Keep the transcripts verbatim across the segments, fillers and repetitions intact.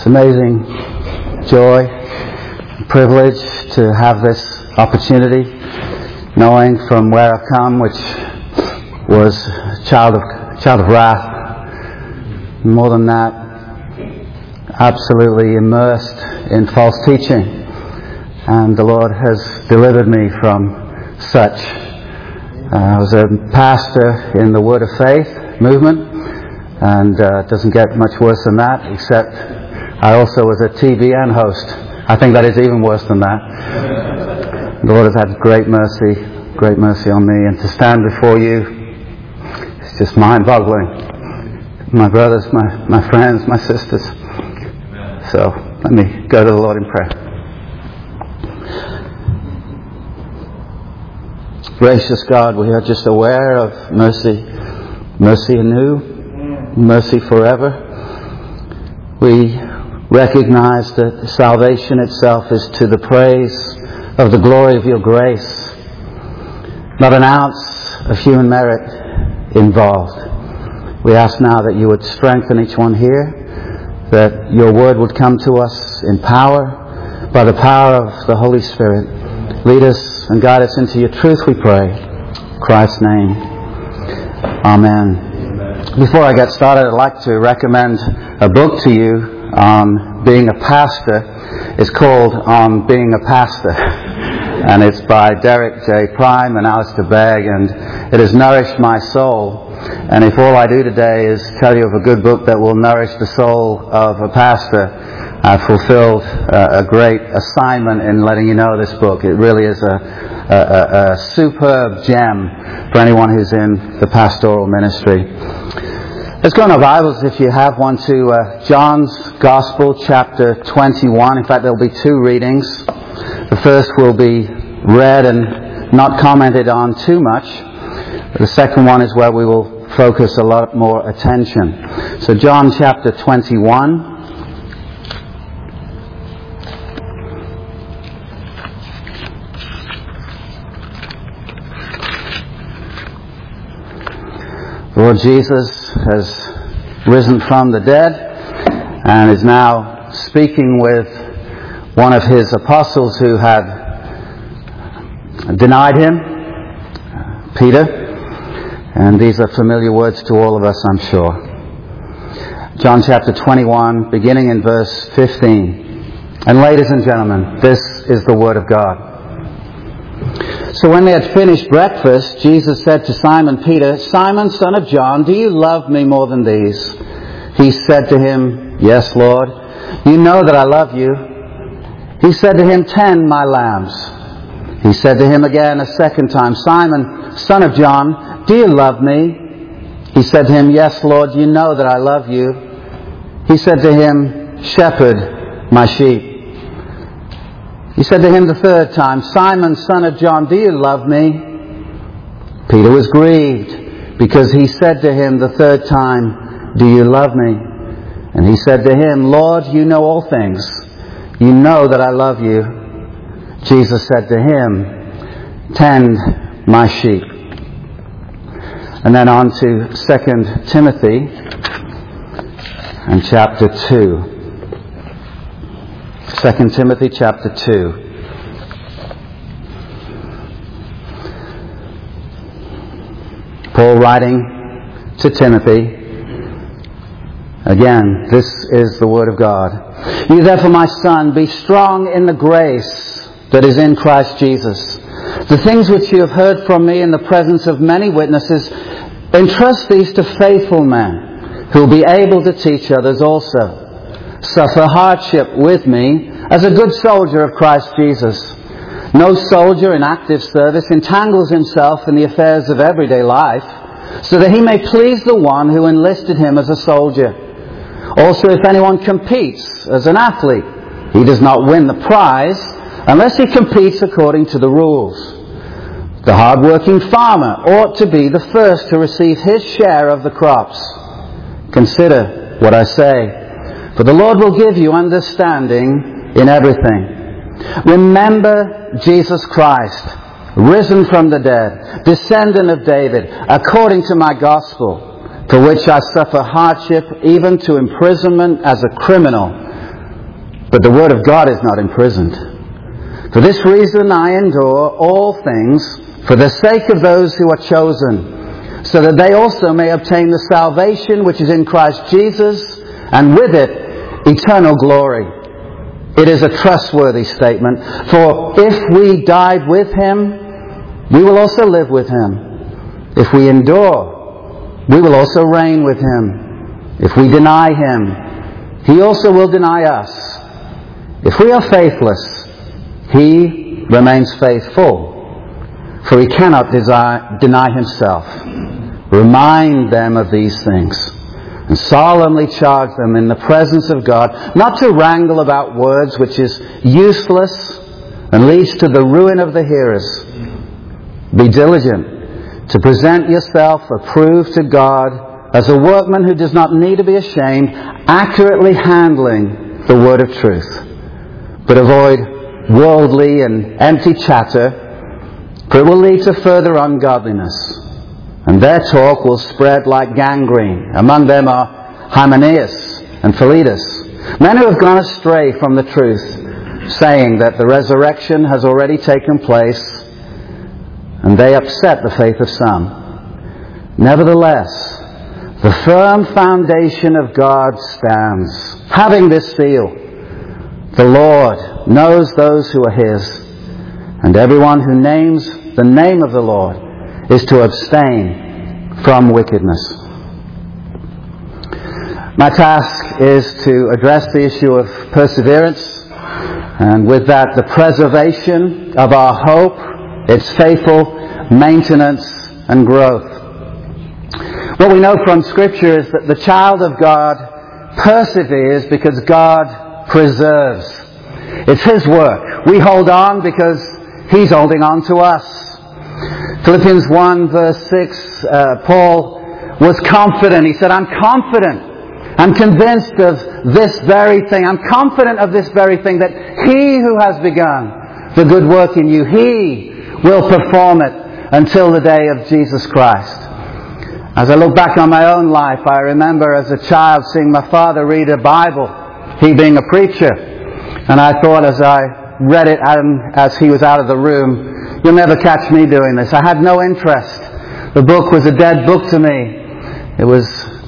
It's amazing joy, privilege to have this opportunity, knowing from where I've come, which was child of child of wrath. More than that, absolutely immersed in false teaching, and the Lord has delivered me from such. Uh, I was a pastor in the Word of Faith movement, and uh, it doesn't get much worse than that, except I also was a T V N host. I think that is even worse than that. The Lord has had great mercy, great mercy on me, and to stand before you, it's just mind-boggling. My brothers, my, my friends, my sisters. So let me go to the Lord in prayer. Gracious God, we are just aware of mercy, mercy anew, mercy forever. We recognize that salvation itself is to the praise of the glory of your grace. Not an ounce of human merit involved. We ask now that you would strengthen each one here, that your word would come to us in power, by the power of the Holy Spirit. Lead us and guide us into your truth, we pray. In Christ's name. Amen. Before I get started, I'd like to recommend a book to you on being a pastor. It's called On Being a Pastor, and it's by Derek J. Prime and Alistair Begg, and it has nourished my soul. And if all I do today is tell you of a good book that will nourish the soul of a pastor, I've fulfilled a, a great assignment in letting you know this book. It really is a, a, a, a superb gem for anyone who's in the pastoral ministry. Let's go in our Bibles, if you have one, to uh, John's Gospel, chapter twenty-one. In fact, there'll be two readings. The first will be read and not commented on too much. The second one is where we will focus a lot more attention. So John chapter twenty-one. Lord Jesus has risen from the dead and is now speaking with one of his apostles who had denied him, Peter. And these are familiar words to all of us, I'm sure. John chapter twenty-one, beginning in verse fifteen. And ladies and gentlemen, this is the Word of God. So when they had finished breakfast, Jesus said to Simon Peter, "Simon, son of John, do you love me more than these?" He said to him, "Yes, Lord, you know that I love you." He said to him, "Tend my lambs." He said to him again a second time, "Simon, son of John, do you love me?" He said to him, "Yes, Lord, you know that I love you." He said to him, "Shepherd my sheep." He said to him the third time, "Simon, son of John, do you love me?" Peter was grieved because he said to him the third time, "Do you love me?" And he said to him, "Lord, you know all things. You know that I love you." Jesus said to him, "Tend my sheep." And then on to Second Timothy and chapter two. Second Timothy chapter two. Paul writing to Timothy. Again, this is the Word of God. "You therefore, my son, be strong in the grace that is in Christ Jesus. The things which you have heard from me in the presence of many witnesses, entrust these to faithful men who will be able to teach others also. Suffer hardship with me as a good soldier of Christ Jesus. No soldier in active service entangles himself in the affairs of everyday life, so that he may please the one who enlisted him as a soldier. Also, if anyone competes as an athlete, he does not win the prize unless he competes according to the rules. The hard-working farmer ought to be the first to receive his share of the crops. Consider what I say. For the Lord will give you understanding in everything. Remember Jesus Christ, risen from the dead, descendant of David, according to my gospel, for which I suffer hardship, even to imprisonment as a criminal. but the word of God is not imprisoned. For this reason I endure all things for the sake of those who are chosen, so that they also may obtain the salvation which is in Christ Jesus, and with it eternal glory. It is a trustworthy statement, for if we died with Him, we will also live with Him. If we endure, we will also reign with Him. If we deny Him, He also will deny us. If we are faithless, He remains faithful, for He cannot desire, deny Himself. Remind them of these things, and solemnly charge them in the presence of God, not to wrangle about words, which is useless and leads to the ruin of the hearers. Be diligent to present yourself approved to God as a workman who does not need to be ashamed, accurately handling the word of truth. But avoid worldly and empty chatter, for it will lead to further ungodliness. And their talk will spread like gangrene. Among them are Hymenaeus and Philetus, men who have gone astray from the truth, saying that the resurrection has already taken place, and they upset the faith of some. Nevertheless, the firm foundation of God stands, having this seal: the Lord knows those who are His, and everyone who names the name of the Lord is to abstain from wickedness. My task is to address the issue of perseverance, and with that the preservation of our hope, its faithful maintenance and growth. What we know from Scripture is that the child of God perseveres because God preserves. It's His work. We hold on because He's holding on to us. Philippians one verse six, uh, Paul was confident. He said, I'm confident. I'm convinced of this very thing. I'm confident of this very thing, that He who has begun the good work in you, He will perform it until the day of Jesus Christ. As I look back on my own life, I remember as a child seeing my father read a Bible, he being a preacher. And I thought as I read it as he was out of the room, you'll never catch me doing this. I had no interest. The book was a dead book to me. It was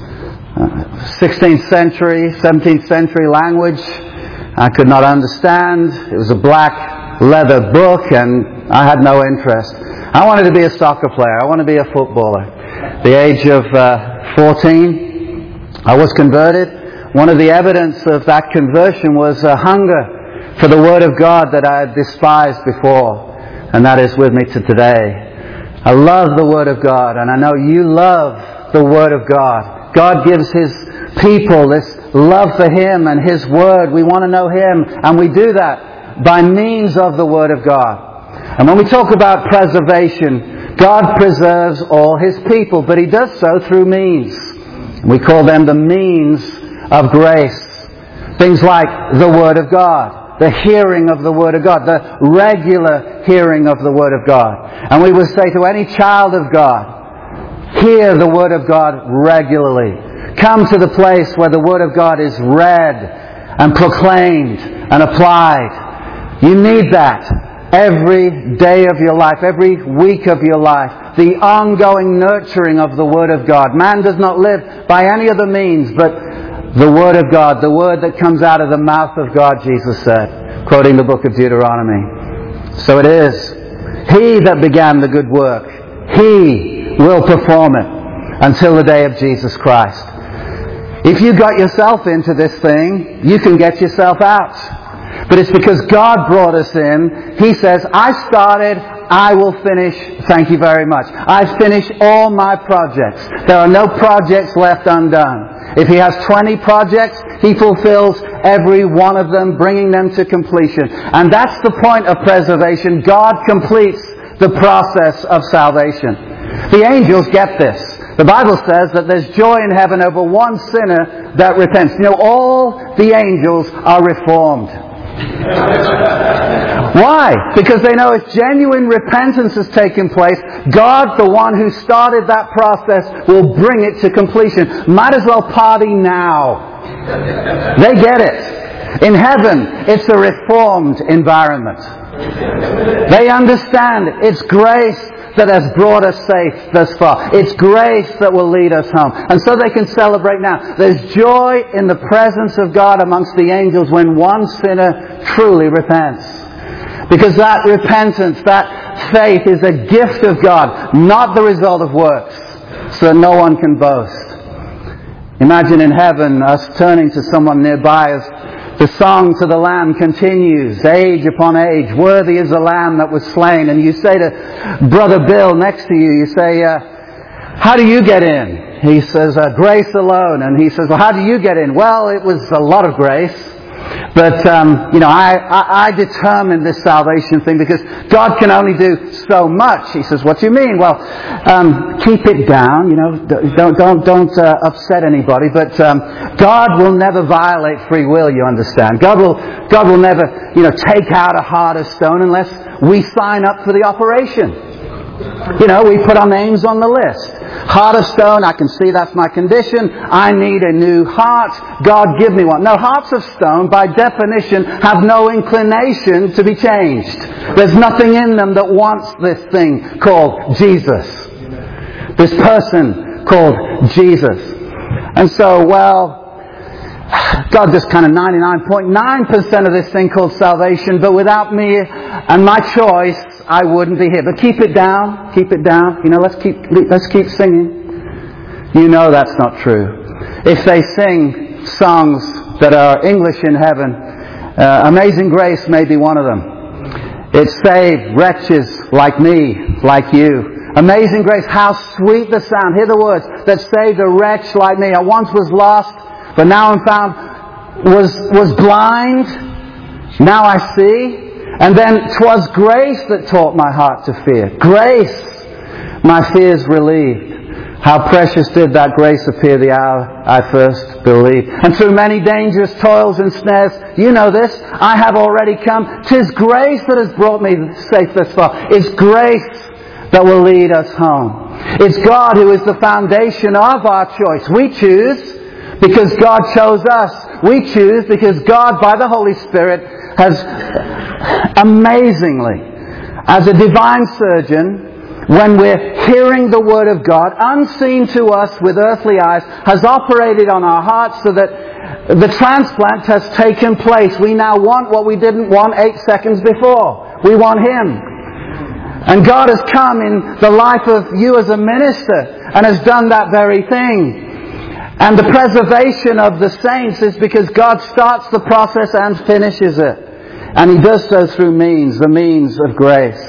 sixteenth century, seventeenth century language I could not understand. It was a black leather book and I had no interest. I wanted to be a soccer player. I wanted to be a footballer. At the age of uh, fourteen, I was converted. One of the evidence of that conversion was a hunger for the Word of God that I had despised before. And that is with me to today. I love the Word of God, and I know you love the Word of God. God gives His people this love for Him and His Word. We want to know Him, and we do that by means of the Word of God. And when we talk about preservation, God preserves all His people, but He does so through means. We call them the means of grace. Things like the Word of God, the hearing of the Word of God, the regular hearing of the Word of God. And we would say to any child of God, hear the Word of God regularly. Come to the place where the Word of God is read and proclaimed and applied. You need that every day of your life, every week of your life. The ongoing nurturing of the Word of God. Man does not live by any other means but the Word of God, the Word that comes out of the mouth of God, Jesus said, quoting the book of Deuteronomy. So it is. He that began the good work, He will perform it until the day of Jesus Christ. If you got yourself into this thing, you can get yourself out. But it's because God brought us in. He says, I started, I will finish. Thank you very much. I've finished all my projects. There are no projects left undone. If He has twenty projects, He fulfills every one of them, bringing them to completion. And that's the point of preservation. God completes the process of salvation. The angels get this. The Bible says that there's joy in heaven over one sinner that repents. You know, all the angels are reformed. Why? Because they know if genuine repentance has taken place, God, the one who started that process, will bring it to completion. Might as well party now. They get it. In heaven, it's a reformed environment. They understand it's grace that has brought us safe thus far. It's grace that will lead us home. And so they can celebrate now. There's joy in the presence of God amongst the angels when one sinner truly repents. Because that repentance, that faith is a gift of God, not the result of works, so that no one can boast. Imagine in heaven us turning to someone nearby as the song to the Lamb continues, age upon age, worthy is the Lamb that was slain. And you say to Brother Bill next to you, you say, uh, how do you get in? He says, uh, grace alone. And he says, well, how do you get in? Well, it was a lot of grace. But, um, you know, I, I, I determined this salvation thing because God can only do so much. He says, what do you mean? Well, um, keep it down, you know, don't, don't, don't uh, upset anybody. But, um, God will never violate free will, you understand. God will, God will never, you know, take out a heart of stone unless we sign up for the operation. You know, we put our names on the list. Heart of stone, I can see that's my condition. I need a new heart. God, give me one. No, hearts of stone, by definition, have no inclination to be changed. There's nothing in them that wants this thing called Jesus. This person called Jesus. And so, well, God just kind of ninety-nine point nine percent of this thing called salvation, but without me and my choice, I wouldn't be here. But keep it down, keep it down. You know, let's keep let's keep singing. You know that's not true. If they sing songs that are English in heaven, uh, Amazing Grace may be one of them. It saved wretches like me, like you. Amazing Grace, how sweet the sound. Hear the words that saved a wretch like me. I once was lost, but now I'm found. Was was blind, now I see. And then 'twas grace that taught my heart to fear. Grace, my fears relieved. How precious did that grace appear the hour I first believed. And through many dangerous toils and snares, you know this, I have already come. 'Tis grace that has brought me safe thus far. It's grace that will lead us home. It's God who is the foundation of our choice. We choose because God chose us. We choose because God, by the Holy Spirit, has amazingly, as a divine surgeon, when we're hearing the Word of God, unseen to us with earthly eyes, has operated on our hearts so that the transplant has taken place. We now want what we didn't want eight seconds before. We want Him. And God has come in the life of you as a minister and has done that very thing. And the preservation of the saints is because God starts the process and finishes it. And He does so through means, the means of grace.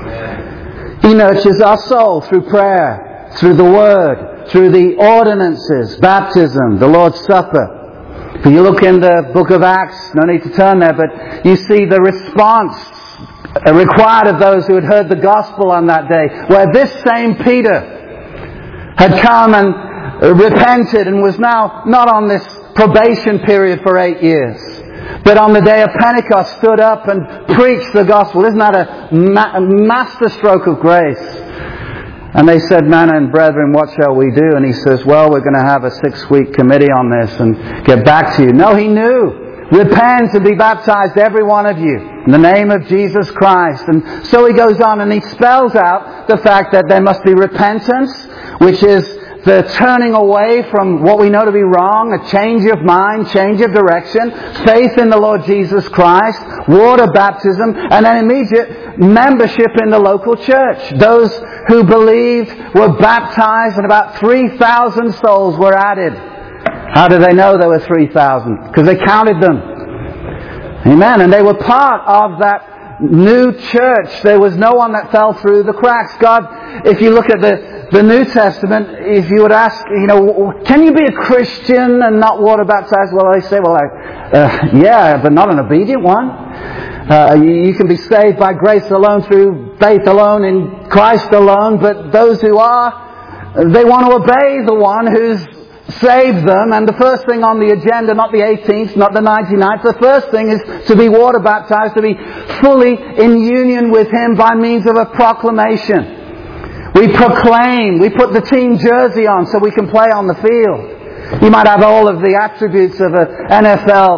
He nurtures our soul through prayer, through the Word, through the ordinances, baptism, the Lord's Supper. If you look in the book of Acts, no need to turn there, but you see the response required of those who had heard the gospel on that day, where this same Peter had come and repented and was now not on this probation period for eight years. But on the day of Pentecost stood up and preached the gospel. Isn't that a, ma- a masterstroke of grace? And they said, "Man and brethren, what shall we do?" And he says, "Well, we're going to have a six-week committee on this and get back to you." No, he knew. Repent and be baptized, every one of you, in the name of Jesus Christ. And so he goes on and he spells out the fact that there must be repentance, which is the turning away from what we know to be wrong, a change of mind, change of direction, faith in the Lord Jesus Christ, water baptism, and then immediate membership in the local church. Those who believed were baptized and about three thousand souls were added. How do they know there were three thousand? Because they counted them. Amen. And they were part of that new church. There was no one that fell through the cracks. God, if you look at the The New Testament, if you would ask, you know, can you be a Christian and not water baptized? Well, they say, well, I, uh, yeah, but not an obedient one. Uh, you, you can be saved by grace alone, through faith alone, in Christ alone. But those who are, they want to obey the one who's saved them. And the first thing on the agenda, not the eighteenth, not the ninety-ninth, the first thing is to be water baptized, to be fully in union with Him by means of a proclamation. We proclaim, we put the team jersey on so we can play on the field. You might have all of the attributes of an N F L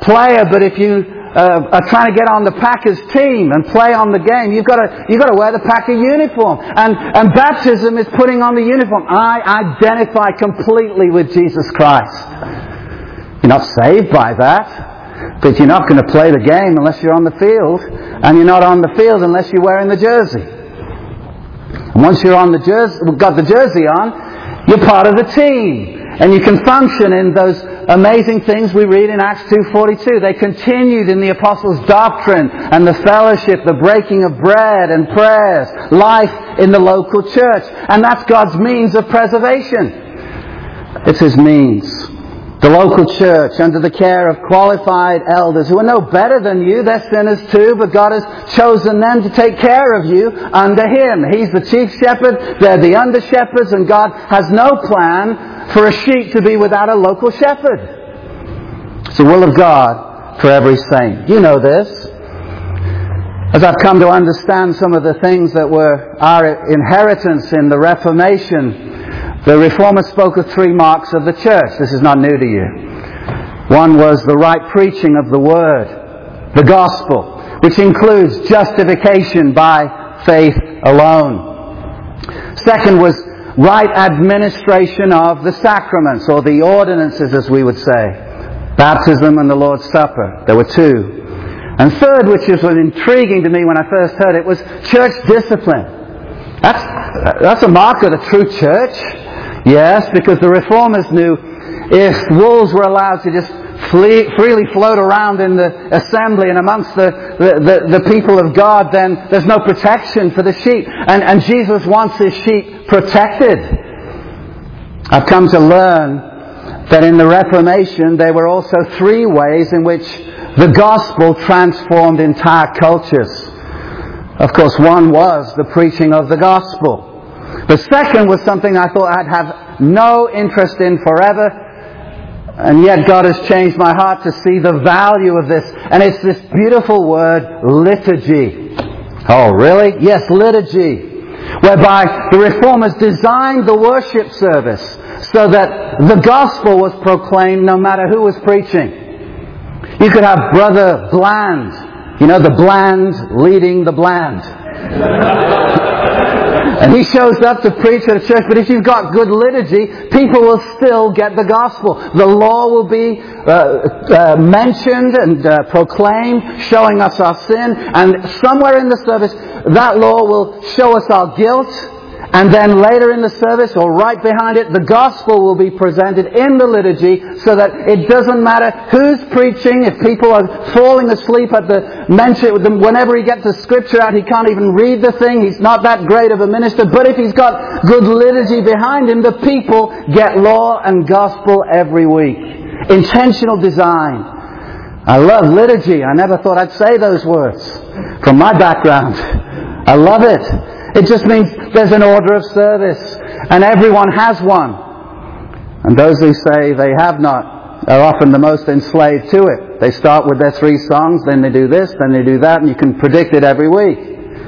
player, but if you uh, are trying to get on the Packers team and play on the game, you've got to you've got to wear the Packer uniform. And and baptism is putting on the uniform. I identify completely with Jesus Christ. You're not saved by that, but you're not going to play the game unless you're on the field, and you're not on the field unless you're wearing the jersey. And once you're on the jersey, got the jersey on, you're part of the team. And you can function in those amazing things we read in Acts two forty-two. They continued in the apostles' doctrine and the fellowship, the breaking of bread and prayers, life in the local church. And that's God's means of preservation. It's His means. The local church, under the care of qualified elders who are no better than you, they're sinners too, but God has chosen them to take care of you under Him. He's the chief shepherd, they're the under shepherds, and God has no plan for a sheep to be without a local shepherd. It's the will of God for every saint. You know this. As I've come to understand some of the things that were our inheritance in the Reformation, the Reformers spoke of three marks of the church. This is not new to you. One was the right preaching of the Word, the Gospel, which includes justification by faith alone. Second was right administration of the sacraments, or the ordinances as we would say. Baptism and the Lord's Supper. There were two. And third, which was intriguing to me when I first heard it, was church discipline. That's, that's a mark of the true church. Yes, because the Reformers knew if wolves were allowed to just flee, freely float around in the assembly and amongst the, the, the, the people of God, then there's no protection for the sheep. And, and Jesus wants His sheep protected. I've come to learn that in the Reformation there were also three ways in which the gospel transformed entire cultures. Of course, one was the preaching of the gospel. The second was something I thought I'd have no interest in forever, and yet God has changed my heart to see the value of this. And it's this beautiful word, liturgy. Oh, really? Yes, liturgy. Whereby the Reformers designed the worship service so that the gospel was proclaimed no matter who was preaching. You could have Brother Bland, you know, the bland leading the bland. And he shows up to preach at a church, but if you've got good liturgy, people will still get the gospel. The law will be uh, uh, mentioned and uh, proclaimed, showing us our sin, and somewhere in the service, that law will show us our guilt, and then later in the service, or right behind it, the gospel will be presented in the liturgy, so that it doesn't matter who's preaching. If people are falling asleep at the mention, whenever he gets the scripture out, he can't even read the thing. He's not that great of a minister. But if he's got good liturgy behind him, the people get law and gospel every week. Intentional design. I love liturgy. I never thought I'd say those words from my background. I love it. It just means there's an order of service, and everyone has one. And those who say they have not are often the most enslaved to it. They start with their three songs, then they do this, then they do that, and you can predict it every week.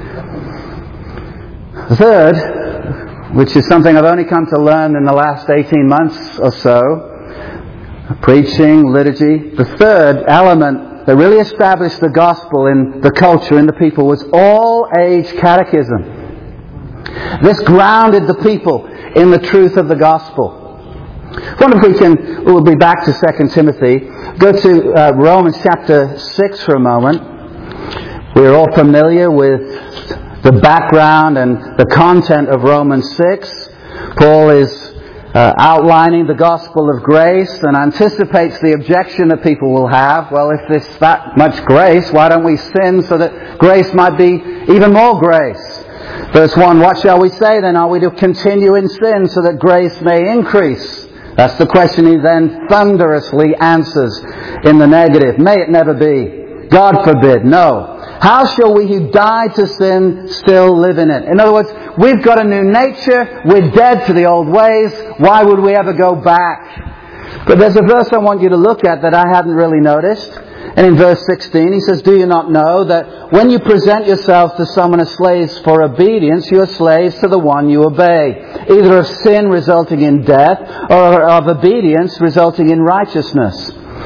Third, which is something I've only come to learn in the last eighteen months or so, preaching, liturgy. The third element that really established the gospel in the culture, in the people, was all-age catechism. This grounded the people in the truth of the gospel. I wonder if we can, we'll be back to Second Timothy. Go to uh, Romans chapter six for a moment. We're all familiar with the background and the content of Romans six. Paul is uh, outlining the gospel of grace and anticipates the objection that people will have. Well, if there's that much grace, why don't we sin so that grace might be even more grace? Verse one, what shall we say then? Are we to continue in sin so that grace may increase? That's the question he then thunderously answers in the negative. May it never be. God forbid. No. How shall we who died to sin still live in it? In other words, we've got a new nature. We're dead to the old ways. Why would we ever go back? But there's a verse I want you to look at that I hadn't really noticed. And in verse sixteen, he says, do you not know that when you present yourselves to someone as slaves for obedience, you are slaves to the one you obey, either of sin resulting in death or of obedience resulting in righteousness?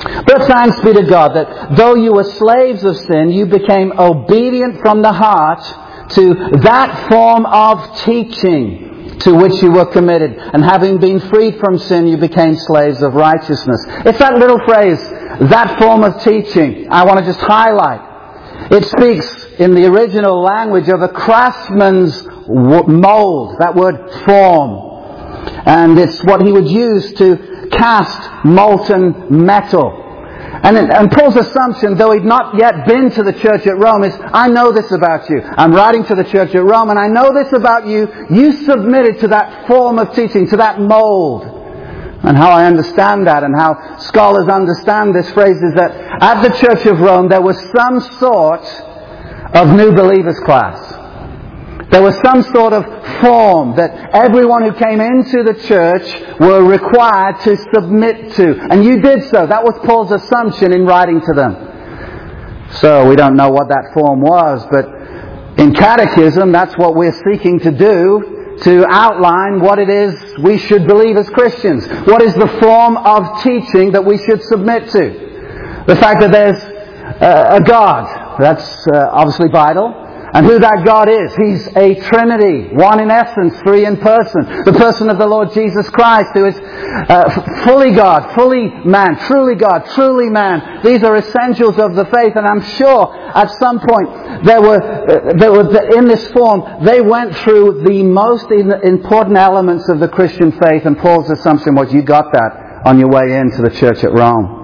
But thanks be to God that though you were slaves of sin, you became obedient from the heart to that form of teaching to which you were committed. And having been freed from sin, you became slaves of righteousness. It's that little phrase, that form of teaching, I want to just highlight. It speaks in the original language of a craftsman's mold, that word form. And it's what he would use to cast molten metal. And, and Paul's assumption, though he'd not yet been to the church at Rome, is, I know this about you. I'm writing to the church at Rome, and I know this about you. You submitted to that form of teaching, to that mold. And how I understand that, and how scholars understand this phrase, is that at the church of Rome, there was some sort of new believers class. There was some sort of form that everyone who came into the church were required to submit to. And you did so. That was Paul's assumption in writing to them. So we don't know what that form was, but in catechism, that's what we're seeking to do, to outline what it is we should believe as Christians. What is the form of teaching that we should submit to? The fact that there's uh, a God, that's uh, obviously vital. And who that God is. He's a Trinity, one in essence, three in person. The person of the Lord Jesus Christ, who is uh, fully God, fully man, truly God, truly man. These are essentials of the faith, and I'm sure at some point there were, uh, there were in this form, they went through the most important elements of the Christian faith, and Paul's assumption was you got that on your way into the church at Rome.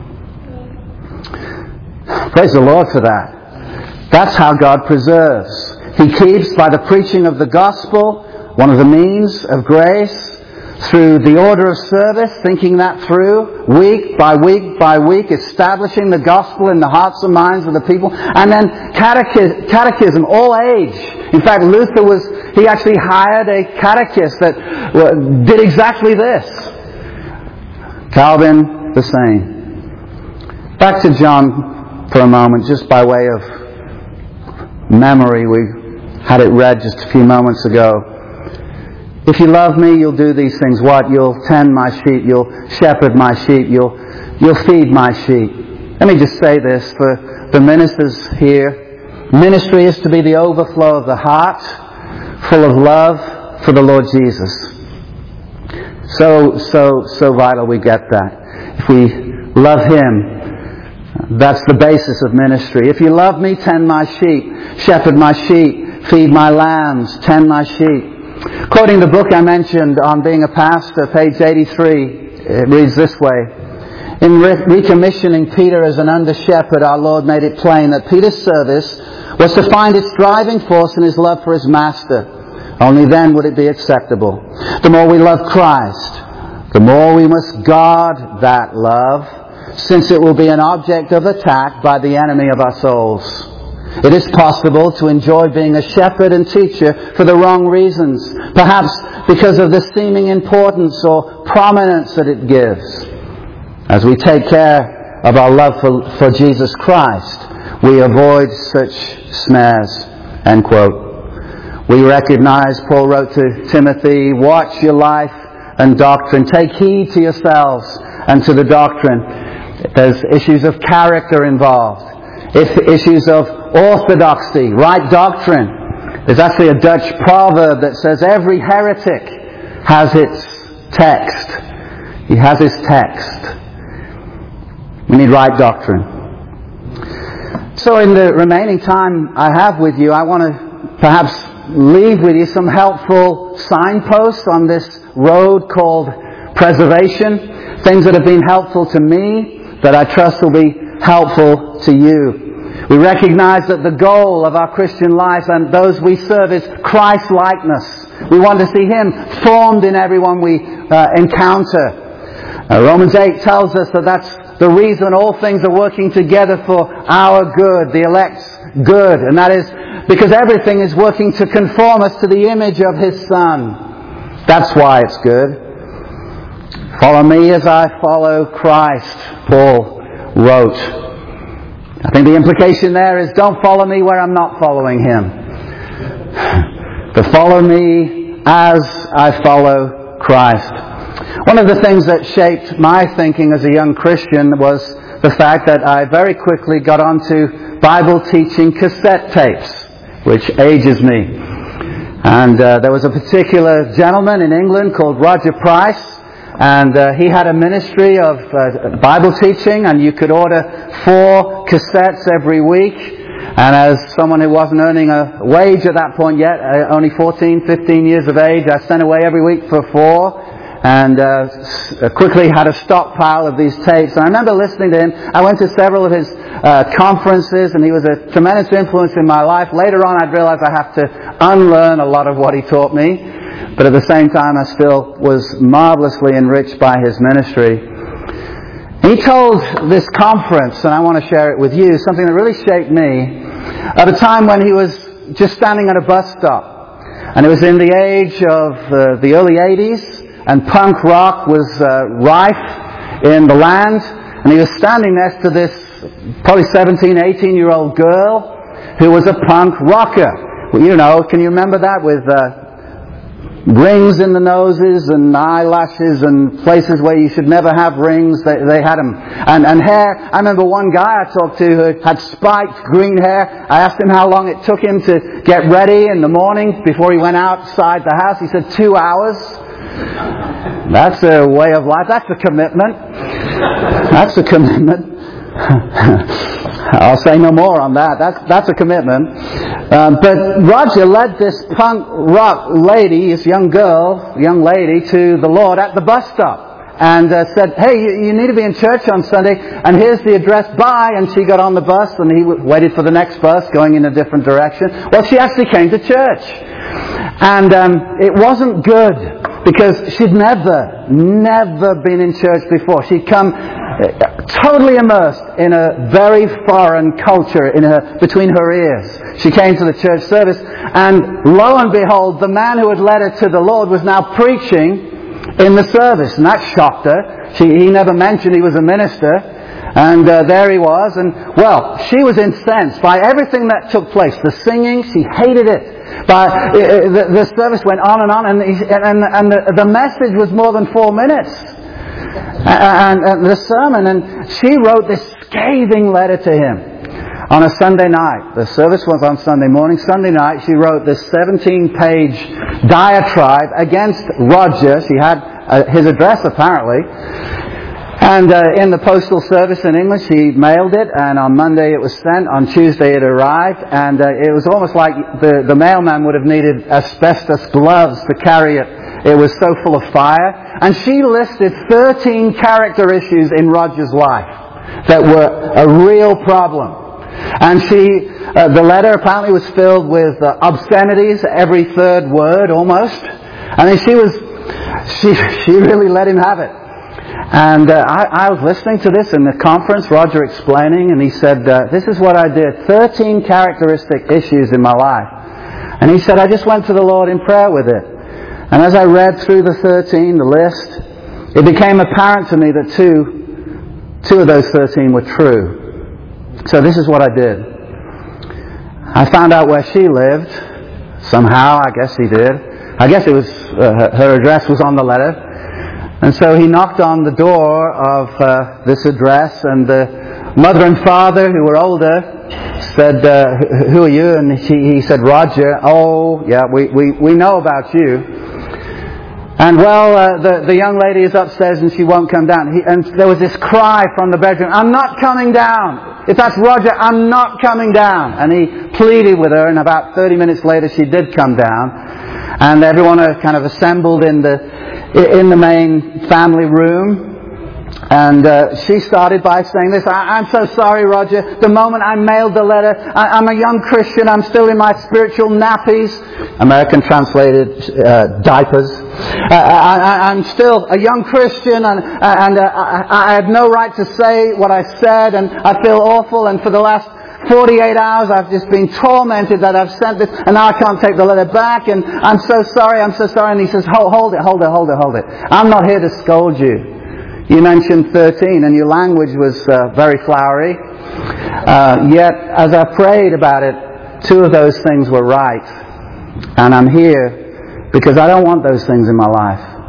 Praise the Lord for that. That's how God preserves. He keeps, by the preaching of the gospel, one of the means of grace, through the order of service, thinking that through, week by week by week, establishing the gospel in the hearts and minds of the people. And then catechism, catechism all age. In fact, Luther was, he actually hired a catechist that did exactly this. Calvin, the same. Back to John for a moment, just by way of memory. We had it read just a few moments ago. If you love me, you'll do these things. What? You'll tend my sheep. You'll shepherd my sheep. You'll, you'll feed my sheep. Let me just say this for the ministers here. Ministry is to be the overflow of the heart, full of love for the Lord Jesus. So, so, so vital we get that. If we love Him, that's the basis of ministry. If you love me, tend my sheep, shepherd my sheep, feed my lambs, tend my sheep. Quoting the book I mentioned on being a pastor, page eighty-three, it reads this way. In re- recommissioning Peter as an under-shepherd, our Lord made it plain that Peter's service was to find its driving force in his love for his master. Only then would it be acceptable. The more we love Christ, the more we must guard that love, since it will be an object of attack by the enemy of our souls. It is possible to enjoy being a shepherd and teacher for the wrong reasons, perhaps because of the seeming importance or prominence that it gives. As we take care of our love for, for Jesus Christ, we avoid such snares. End quote. We recognize, Paul wrote to Timothy, watch your life and doctrine. Take heed to yourselves and to the doctrine. There's issues of character involved. It's issues of orthodoxy, right doctrine. There's actually a Dutch proverb that says every heretic has its text. He has his text. We need right doctrine. So in the remaining time I have with you, I want to perhaps leave with you some helpful signposts on this road called preservation. Things that have been helpful to me, that I trust will be helpful to you. We recognize that the goal of our Christian life and those we serve is Christ-likeness. We want to see Him formed in everyone we uh, encounter. Uh, Romans eight tells us that that's the reason all things are working together for our good, the elect's good. And that is because everything is working to conform us to the image of His Son. That's why it's good. Follow me as I follow Christ, Paul wrote. I think the implication there is don't follow me where I'm not following Him. But follow me as I follow Christ. One of the things that shaped my thinking as a young Christian was the fact that I very quickly got onto Bible teaching cassette tapes, which ages me. And uh, there was a particular gentleman in England called Roger Price, and uh, he had a ministry of uh, Bible teaching, and you could order four cassettes every week. And as someone who wasn't earning a wage at that point yet, uh, only fourteen, fifteen years of age, I sent away every week for four, and uh, quickly had a stockpile of these tapes. And I remember listening to him. I went to several of his uh, conferences, and he was a tremendous influence in my life. Later on, I'd realized I have to unlearn a lot of what he taught me. But at the same time, I still was marvelously enriched by his ministry. He told this conference, and I want to share it with you, something that really shaped me, at a time when he was just standing at a bus stop. And it was in the age of uh, the early eighties, and punk rock was uh, rife in the land. And he was standing next to this probably seventeen, eighteen-year-old girl who was a punk rocker. Well, you know, can you remember that, with Uh, rings in the noses and eyelashes and places where you should never have rings, they, they had them. And, and hair. I remember one guy I talked to who had spiked green hair. I asked him how long it took him to get ready in the morning before he went outside the house. He said two hours. That's a way of life. That's a commitment. That's a commitment. I'll say no more on that. That's, that's a commitment. Um, but Roger led this punk rock lady, this young girl, young lady, to the Lord at the bus stop. And uh, said, hey, you, you need to be in church on Sunday, and here's the address, bye. And she got on the bus, and he w- waited for the next bus, going in a different direction. Well, she actually came to church. And um, it wasn't good, because she'd never, never been in church before. She'd come totally immersed in a very foreign culture in her, between her ears. She came to the church service, and lo and behold, the man who had led her to the Lord was now preaching in the service, and that shocked her. She, he never mentioned he was a minister, and uh, there he was, and well, she was incensed by everything that took place. The singing, she hated it. But uh, the, the service went on and on, and, and, and the, the message was more than four minutes. And, and the sermon, and she wrote this scathing letter to him on a Sunday night. The service was on Sunday morning. Sunday night, she wrote this seventeen-page diatribe against Roger. She had uh, his address, apparently. And uh, in the postal service in England, she mailed it, and on Monday it was sent. On Tuesday it arrived, and uh, it was almost like the, the mailman would have needed asbestos gloves to carry it. It was so full of fire. And she listed thirteen character issues in Roger's life that were a real problem. And she, uh, the letter apparently was filled with uh, obscenities, every third word almost. I mean, she was, she, she really let him have it. And uh, I, I was listening to this in the conference, Roger explaining, and he said, uh, this is what I did, thirteen characteristic issues in my life. And he said, I just went to the Lord in prayer with it. And as I read through the thirteen, the list, it became apparent to me that two, two of those thirteen were true. So this is what I did. I found out where she lived. Somehow, I guess he did. I guess it was, uh, her address was on the letter. And so he knocked on the door of uh, this address, and the mother and father, who were older, said, uh, who are you? And she, he said, Roger. Oh, yeah, we, we, we know about you. And well, uh, the, the young lady is upstairs and she won't come down. He, and there was this cry from the bedroom, I'm not coming down. If that's Roger, I'm not coming down. And he pleaded with her, and about thirty minutes later she did come down. And everyone kind of assembled in the, in the main family room. And uh, she started by saying this, I, I'm so sorry, Roger. The moment I mailed the letter, I, I'm a young Christian. I'm still in my spiritual nappies. American translated uh, diapers. Uh, I, I, I'm still a young Christian, and, and uh, I, I had no right to say what I said, and I feel awful. And for the last forty-eight hours I've just been tormented that I've sent this, and now I can't take the letter back, and I'm so sorry, I'm so sorry. And he says, hold, hold it, hold it, hold it, hold it. I'm not here to scold you. You mentioned thirteen, and your language was uh, very flowery. Uh, yet, as I prayed about it, two of those things were right. And I'm here because I don't want those things in my life.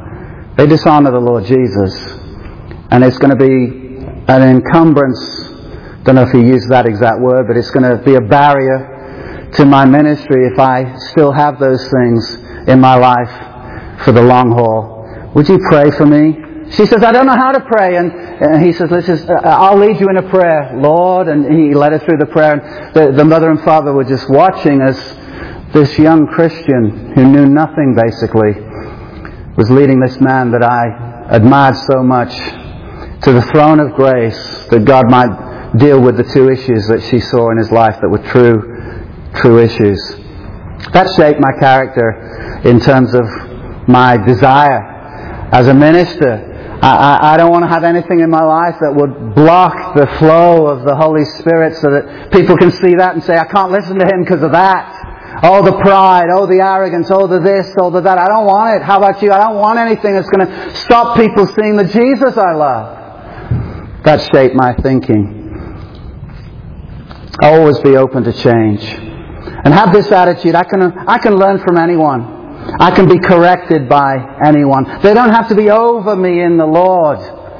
they dishonour the Lord Jesus. And it's going to be an encumbrance, don't know if he used that exact word, but it's going to be a barrier to my ministry if I still have those things in my life for the long haul. Would you pray for me? She says, I don't know how to pray. And, and he says, Let's just, uh, I'll lead you in a prayer, Lord. And he led her through the prayer. And the, the mother and father were just watching as this young Christian who knew nothing basically was leading this man that I admired so much to the throne of grace, that God might deal with the two issues that she saw in his life that were true, true issues. That shaped my character in terms of my desire as a minister. I, I, I don't want to have anything in my life that would block the flow of the Holy Spirit so that people can see that and say, I can't listen to him because of that. Oh, the pride, oh, the arrogance, oh, the this, oh, the that. I don't want it. How about you? I don't want anything that's going to stop people seeing the Jesus I love. That shaped my thinking. I'll always be open to change. And have this attitude. I can, I can learn from anyone. I can be corrected by anyone. They don't have to be over me in the Lord.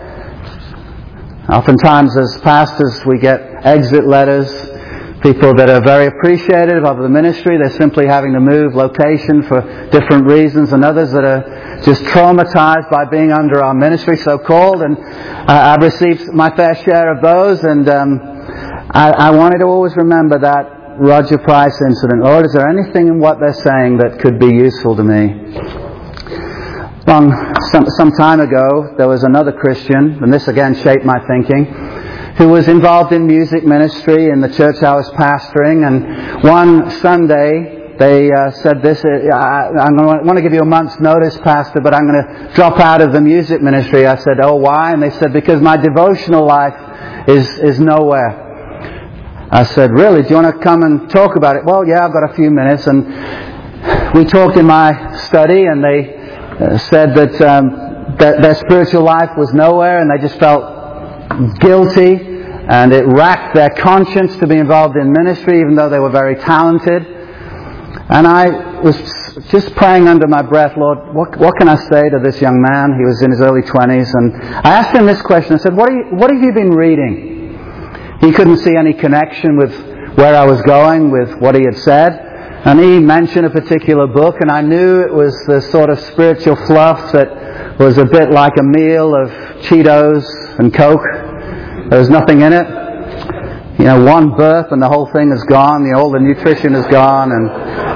Oftentimes as pastors we get exit letters. People that are very appreciative of the ministry, they're simply having to move location for different reasons, and others that are just traumatized by being under our ministry, so-called. And uh, I've received my fair share of those, and um, I, I wanted to always remember that Roger Price incident. Lord, is there anything in what they're saying that could be useful to me? Long, some, some time ago, there was another Christian, and this again shaped my thinking, who was involved in music ministry in the church I was pastoring. And one Sunday, they uh, said this, uh, I, I want to give you a month's notice, Pastor, but I'm going to drop out of the music ministry. I said, oh, why? And they said, because my devotional life is, is nowhere. I said, really? Do you want to come and talk about it? Well, yeah, I've got a few minutes. And we talked in my study, and they uh, said that, um, that their spiritual life was nowhere, and they just felt guilty, and it racked their conscience to be involved in ministry even though they were very talented. And I was just praying under my breath, Lord, what, what can I say to this young man? He was in his early twenties, and I asked him this question. I said, what, are you, what have you been reading? He couldn't see any connection with where I was going with what he had said, and he mentioned a particular book, and I knew it was the sort of spiritual fluff that was a bit like a meal of Cheetos and Coke. There was nothing in it. You know, one burp and the whole thing is gone. You know, all the nutrition is gone. And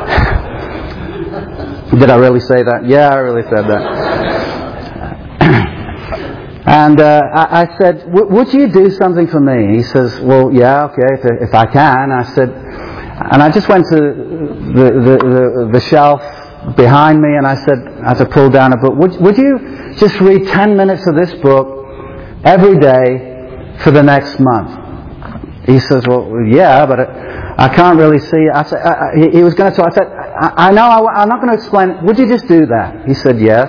did I really say that? Yeah, I really said that. And uh, I, I said, would you do something for me? He says, well, yeah, okay, if, if I can. I said, and I just went to the, the, the, the shelf behind me, and I said, I had to pull down a book. Would, would you just read ten minutes of this book every day for the next month? He says, well, yeah, but I can't really see it. I said, I, I, he, he was going to talk. I said, I, I know, I, I'm not going to explain it. Would you just do that? He said, yes.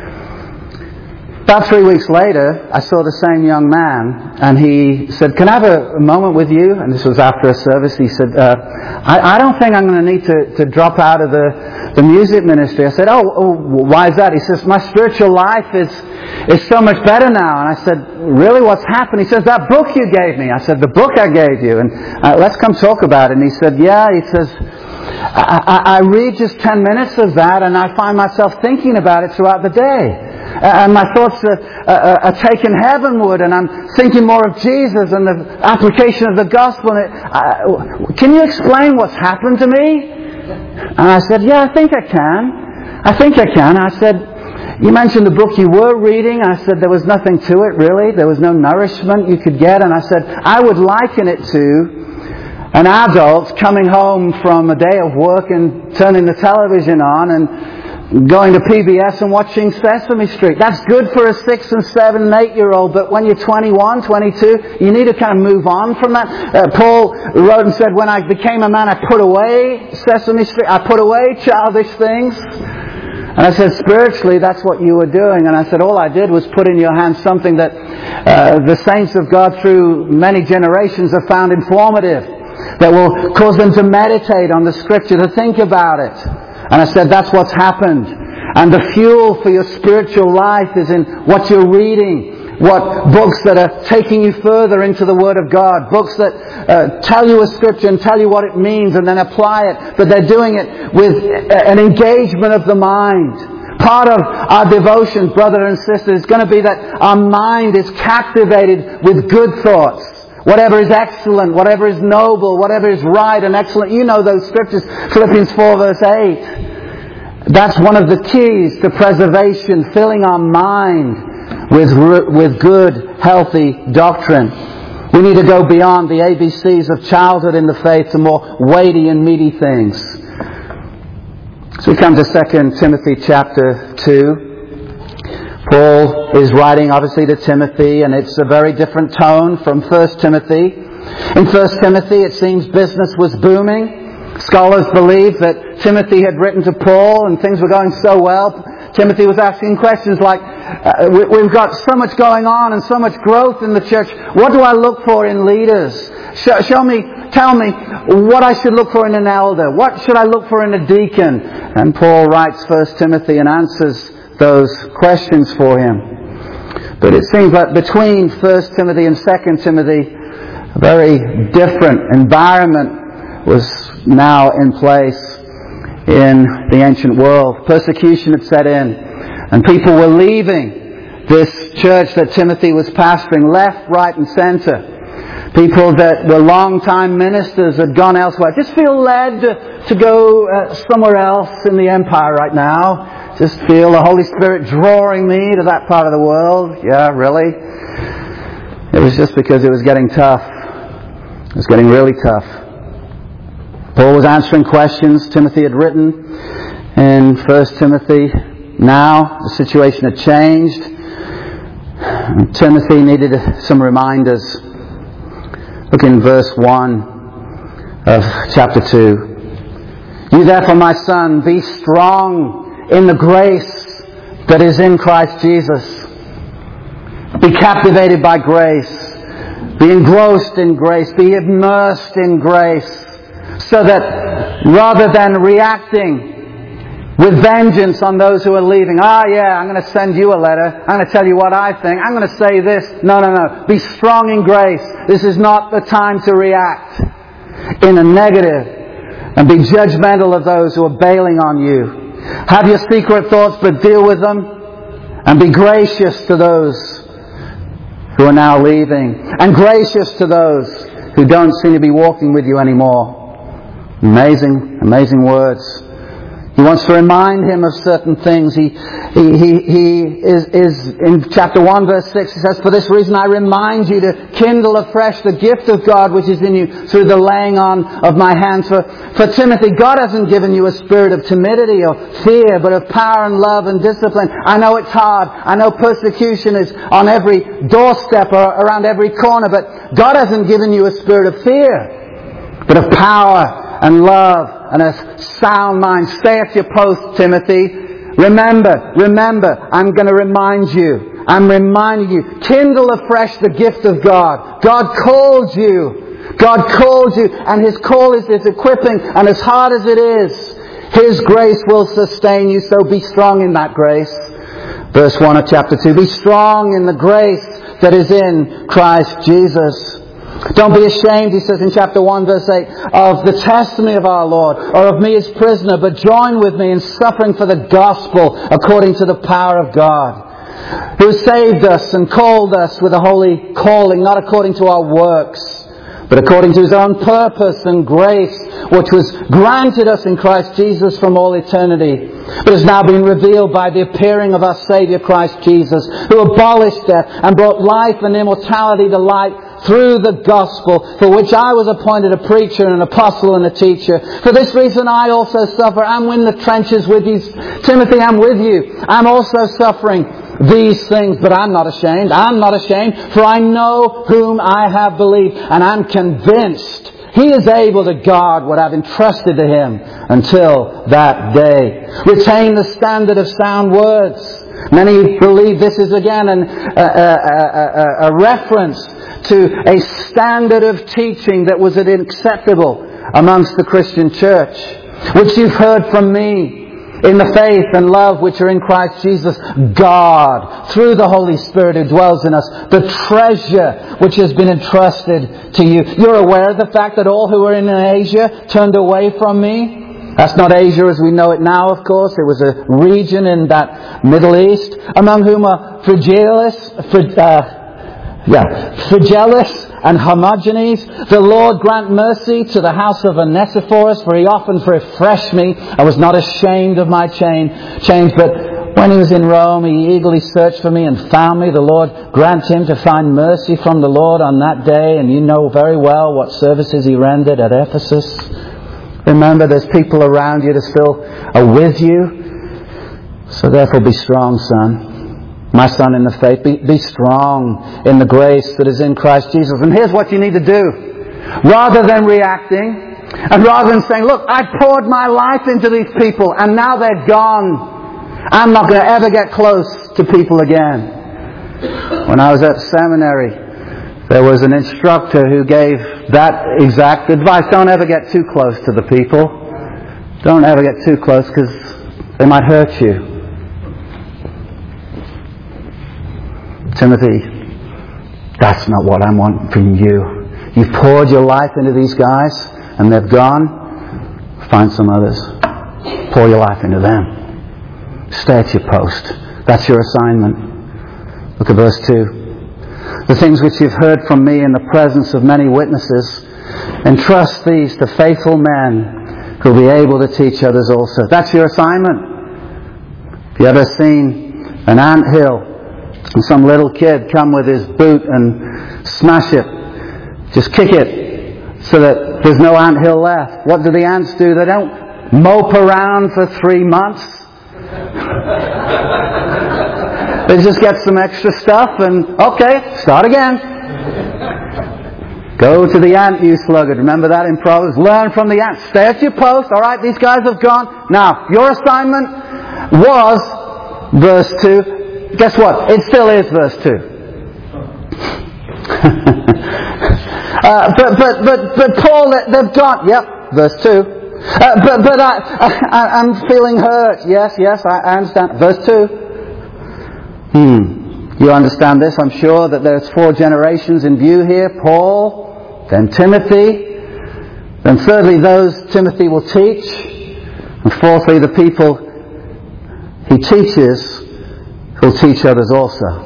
About three weeks later, I saw the same young man, and he said, can I have a, a moment with you? And this was after a service. He said, uh, I, I don't think I'm going to need to, to drop out of the, the music ministry. I said, oh, oh, why is that? He says, my spiritual life is, is so much better now. And I said, really, what's happened? He says, that book you gave me. I said, the book I gave you. And uh, let's come talk about it. And he said, yeah. He says, I, I, I read just ten minutes of that, and I find myself thinking about it throughout the day. And my thoughts are, are, are taken heavenward, and I'm thinking more of Jesus and the application of the gospel. And it, uh, can you explain what's happened to me? And I said, yeah, I think I can. I think I can. I said, you mentioned the book you were reading. I said, there was nothing to it, really. There was no nourishment you could get. And I said, I would liken it to an adult coming home from a day of work and turning the television on and going to P B S and watching Sesame Street. That's good for a six and seven and eight year old, but when you're twenty-one, twenty-two, you need to kind of move on from that. Uh, Paul wrote and said, when I became a man, I put away Sesame Street, I put away childish things. And I said, spiritually, that's what you were doing. And I said, all I did was put in your hands something that uh, the saints of God through many generations have found informative, that will cause them to meditate on the Scripture, to think about it. And I said, that's what's happened. And the fuel for your spiritual life is in what you're reading, what books that are taking you further into the Word of God, books that uh, tell you a scripture and tell you what it means and then apply it, but they're doing it with an engagement of the mind. Part of our devotion, brother and sister, is going to be that our mind is captivated with good thoughts. Whatever is excellent, whatever is noble, whatever is right and excellent. You know those scriptures, Philippians four verse eight. That's one of the keys to preservation, filling our mind with, with good, healthy doctrine. We need to go beyond the A B Cs of childhood in the faith to more weighty and meaty things. So we come to Second Timothy chapter two. Paul is writing obviously to Timothy, and it's a very different tone from First Timothy. In First Timothy, it seems business was booming. Scholars believe that Timothy had written to Paul and things were going so well. Timothy was asking questions like, uh, we, we've got so much going on and so much growth in the church. What do I look for in leaders? Show, show me, tell me what I should look for in an elder. What should I look for in a deacon? And Paul writes First Timothy and answers those questions for him. But it seems that between First Timothy and Second Timothy, a very different environment was now in place in the ancient world. Persecution had set in, and people were leaving this church that Timothy was pastoring, left, right and centre. People that were long-time ministers had gone elsewhere. I just feel led to, to go uh, somewhere else in the empire right now. Just feel the Holy Spirit drawing me to that part of the world. Yeah, really? It was just because it was getting tough. It was getting really tough. Paul was answering questions Timothy had written in First Timothy. Now the situation had changed. And Timothy needed some reminders. Look in verse one of chapter two. You therefore, my son, be strong in the grace that is in Christ Jesus. Be captivated by grace. Be engrossed in grace. Be immersed in grace. So that rather than reacting with vengeance on those who are leaving, ah yeah, I'm going to send you a letter, I'm going to tell you what I think, I'm going to say this. No, no, no. Be strong in grace. This is not the time to react in a negative and be judgmental of those who are bailing on you. Have your secret thoughts, but deal with them, and be gracious to those who are now leaving, and gracious to those who don't seem to be walking with you anymore. Amazing, amazing words. He wants to remind him of certain things. He, he, he, he is, is in chapter one verse six, he says, for this reason I remind you to kindle afresh the gift of God which is in you through the laying on of my hands. For, for Timothy, God hasn't given you a spirit of timidity or fear, but of power and love and discipline. I know it's hard. I know persecution is on every doorstep or around every corner, but God hasn't given you a spirit of fear, but of power and love and a sound mind. Stay at your post, Timothy. Remember, remember, I'm going to remind you. I'm reminding you. Kindle afresh the gift of God. God called you. God called you, and His call is His equipping, and as hard as it is, His grace will sustain you, so be strong in that grace. Verse one of chapter two. Be strong in the grace that is in Christ Jesus. Don't be ashamed, he says in chapter one verse eight, of the testimony of our Lord, or of me as prisoner, but join with me in suffering for the gospel according to the power of God, who saved us and called us with a holy calling, not according to our works, but according to His own purpose and grace, which was granted us in Christ Jesus from all eternity, but has now been revealed by the appearing of our Saviour Christ Jesus, who abolished death and brought life and immortality to light through the gospel, for which I was appointed a preacher and an apostle and a teacher. For this reason I also suffer. I'm in the trenches with you. Timothy, I'm with you. I'm also suffering these things, but I'm not ashamed. I'm not ashamed, for I know whom I have believed, and I'm convinced He is able to guard what I've entrusted to Him until that day. Retain the standard of sound words. Many believe this is again an, a, a, a, a reference to a standard of teaching that was acceptable amongst the Christian church, which you've heard from me in the faith and love which are in Christ Jesus, God, through the Holy Spirit who dwells in us, the treasure which has been entrusted to you. You're aware of the fact that all who were in Asia turned away from me? That's not Asia as we know it now, of course. It was a region in that Middle East, among whom are Phrygiellus, uh, yeah, Phrygiellus and Hermogenes. The Lord grant mercy to the house of Onesiphorus, for he often refreshed me. I was not ashamed of my chain, chains, but when he was in Rome, he eagerly searched for me and found me. The Lord grant him to find mercy from the Lord on that day. And you know very well what services he rendered at Ephesus. Remember, there's people around you that still are with you. So therefore be strong, son. My son in the faith, be, be strong in the grace that is in Christ Jesus. And here's what you need to do. Rather than reacting, and rather than saying, look, I poured my life into these people and now they're gone. I'm not going to ever get close to people again. When I was at seminary, there was an instructor who gave that exact advice. Don't ever get too close to the people. Don't ever get too close because they might hurt you. Timothy, that's not what I want from you. You've poured your life into these guys and they've gone. Find some others. Pour your life into them. Stay at your post. That's your assignment. Look at verse two. The things which you've heard from me in the presence of many witnesses, entrust these to faithful men who will be able to teach others also. That's your assignment. Have you ever seen an anthill and some little kid come with his boot and smash it, just kick it so that there's no anthill left? What do the ants do? They don't mope around for three months. They just get some extra stuff and, okay, start again. Go to the ant, you sluggard. Remember that in Proverbs? Learn from the ant. Stay at your post. All right, these guys have gone. Now, your assignment was, verse two. Guess what? It still is verse two. uh, but, but, but, but Paul, they've gone. Yep, verse two. Uh, but but I, I, I'm feeling hurt. Yes, yes, I, I understand. Verse two. Hmm. You understand this, I'm sure, that there's four generations in view here. Paul, then Timothy, then thirdly those Timothy will teach, and fourthly the people he teaches will teach others also.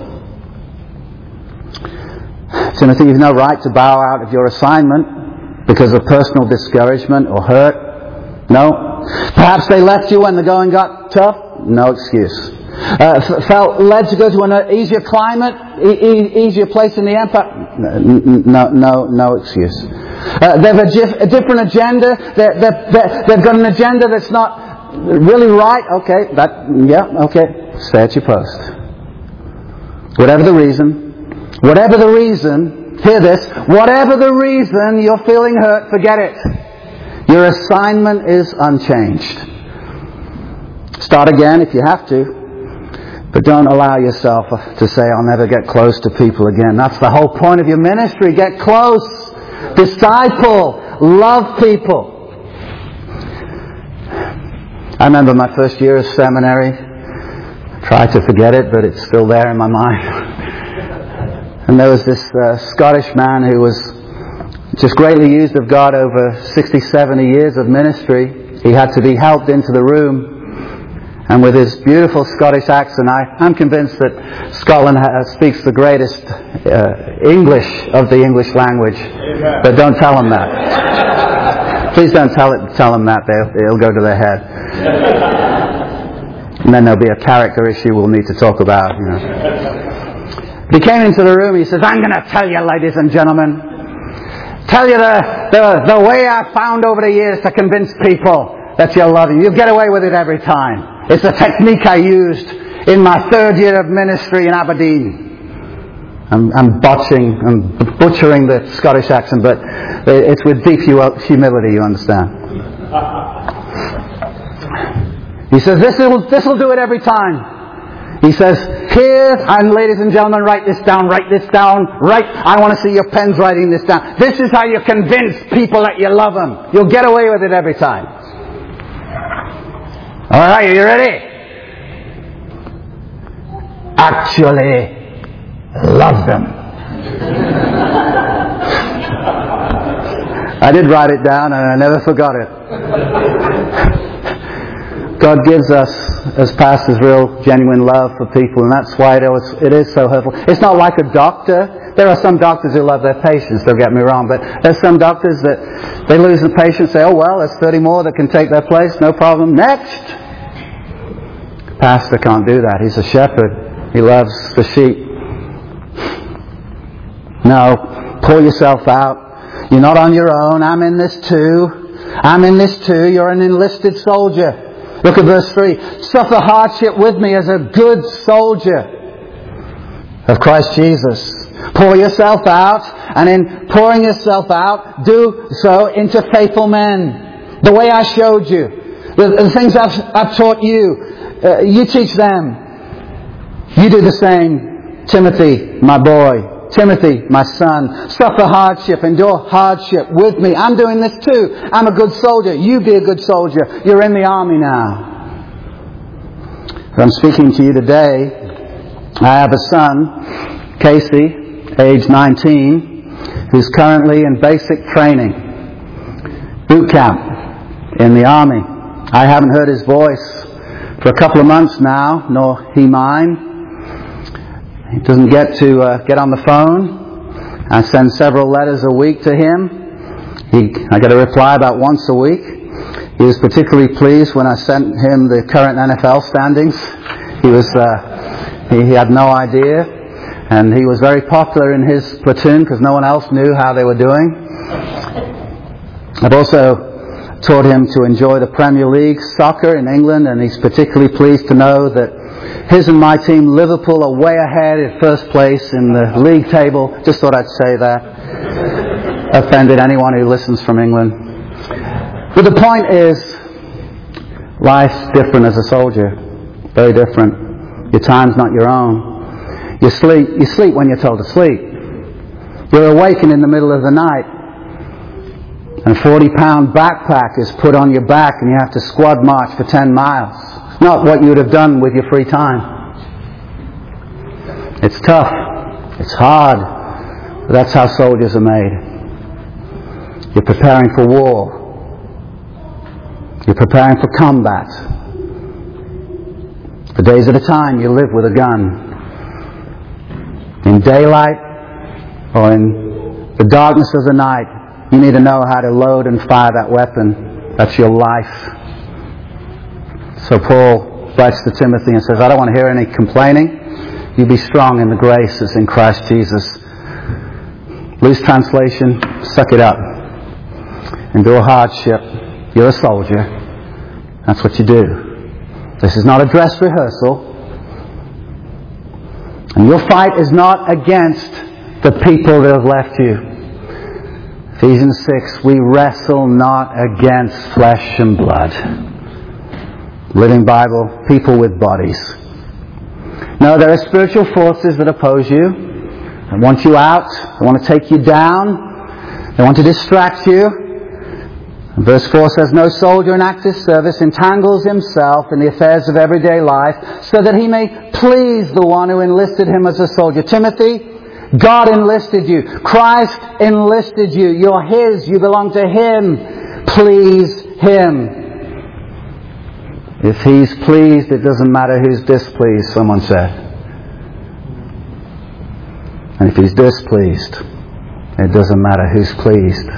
Timothy, you've no right to bow out of your assignment because of personal discouragement or hurt. No. Perhaps they left you when the going got tough. No excuse. Uh, f- felt led to go to an easier climate, e- e- easier place in the empire. No, no, no excuse. Uh, they have a, gif- a different agenda. They're, they're, they're, they've got an agenda that's not really right. Okay, that yeah, okay. Stay at your post. Whatever the reason, whatever the reason, hear this. Whatever the reason you're feeling hurt, forget it. Your assignment is unchanged. Start again if you have to. But don't allow yourself to say, I'll never get close to people again. That's the whole point of your ministry. Get close. Disciple. Love people. I remember my first year of seminary. I tried to forget it, but it's still there in my mind. And there was this uh, Scottish man who was just greatly used of God over sixty, seventy years of ministry. He had to be helped into the room. And with his beautiful Scottish accent, I, I'm convinced that Scotland has, speaks the greatest uh, English of the English language. Amen. But don't tell them that. Please don't tell it, tell them that. They'll, it'll go to their head. And then there'll be a character issue we'll need to talk about. You know. He came into the room. He says, I'm going to tell you, ladies and gentlemen, tell you the, the, the way I've found over the years to convince people that you love you. You get away with it every time. It's a technique I used in my third year of ministry in Aberdeen. I'm, I'm botching, I'm butchering the Scottish accent, but it's with deep humility, you understand. He says, this will, this will do it every time. He says, here, and ladies and gentlemen, write this down, write this down, write, I want to see your pens writing this down. This is how you convince people that you love them. You'll get away with it every time. All right, are you ready? Actually love them. I did write it down and I never forgot it. God gives us, as pastors, real, genuine love for people, and that's why it is, it is so hurtful. It's not like a doctor. There are some doctors who love their patients, don't get me wrong, but there's some doctors that they lose the patient, say, oh well, there's thirty more that can take their place, no problem, next! Pastor can't do that. He's a shepherd. He loves the sheep. No, pull yourself out. You're not on your own. I'm in this too. I'm in this too. You're an enlisted soldier. Look at verse three. Suffer hardship with me as a good soldier of Christ Jesus. Pour yourself out, and in pouring yourself out, do so into faithful men. The way I showed you. The, the things I've, I've taught you. Uh, you teach them. You do the same. Timothy, my boy. Timothy, my son. Suffer hardship. Endure hardship with me. I'm doing this too. I'm a good soldier. You be a good soldier. You're in the army now. I'm speaking to you today. I have a son, Casey, age nineteen, who's currently in basic training, boot camp in the army. I haven't heard his voice for a couple of months now, nor he mine. He doesn't get to uh, get on the phone. I send several letters a week to him. He, I get a reply about once a week. He was particularly pleased when I sent him the current N F L standings. He was uh, he, he had no idea, and he was very popular in his platoon because no one else knew how they were doing. I've also taught him to enjoy the Premier League soccer in England, and he's particularly pleased to know that his and my team, Liverpool, are way ahead in first place in the league table. Just thought I'd say that. Offended anyone who listens from England. But the point is, life's different as a soldier. Very different. Your time's not your own. You sleep, you sleep when you're told to sleep. You're awakened in the middle of the night. And a forty pound backpack is put on your back and you have to squad march for ten miles. Not what you would have done with your free time. It's tough. It's hard. But that's how soldiers are made. You're preparing for war. You're preparing for combat. For days at a time you live with a gun. In daylight or in the darkness of the night, you need to know how to load and fire that weapon. That's your life. So Paul writes to Timothy and says, I don't want to hear any complaining. You be strong in the grace that's in Christ Jesus. Loose translation, suck it up. Endure hardship. You're a soldier. That's what you do. This is not a dress rehearsal. And your fight is not against the people that have left you. Ephesians six, we wrestle not against flesh and blood. Living Bible, people with bodies. No, there are spiritual forces that oppose you. They want you out. They want to take you down. They want to distract you. And verse four says, no soldier in active service entangles himself in the affairs of everyday life so that he may please the one who enlisted him as a soldier. Timothy, God enlisted you. Christ enlisted you. You're His. You belong to Him. Please Him. If He's pleased, it doesn't matter who's displeased, someone said. And if He's displeased, it doesn't matter who's pleased.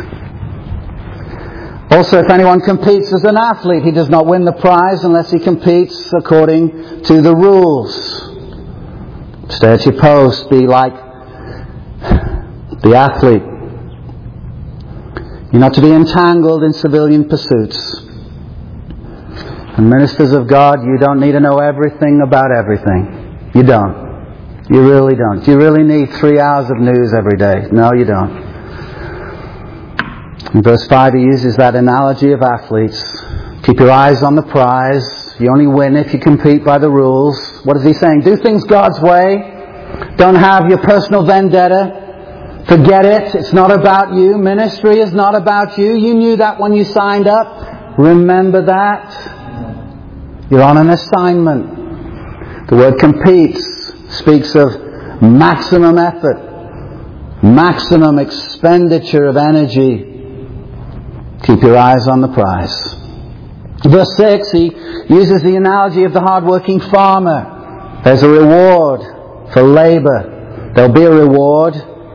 Also, if anyone competes as an athlete, he does not win the prize unless he competes according to the rules. Stay at your post. Be like the athlete. You're not to be entangled in civilian pursuits. And ministers of God, you don't need to know everything about everything. You don't. You really don't. Do you really need three hours of news every day? No, you don't. In verse five, he uses that analogy of athletes. Keep your eyes on the prize. You only win if you compete by the rules. What is he saying? Do things God's way. Don't have your personal vendetta. Forget it. It's not about you. Ministry is not about you. You knew that when you signed up. Remember that. You're on an assignment. The word competes speaks of maximum effort, maximum expenditure of energy. Keep your eyes on the prize. Verse six, he uses the analogy of the hard-working farmer. There's a reward for labour. There'll be a reward.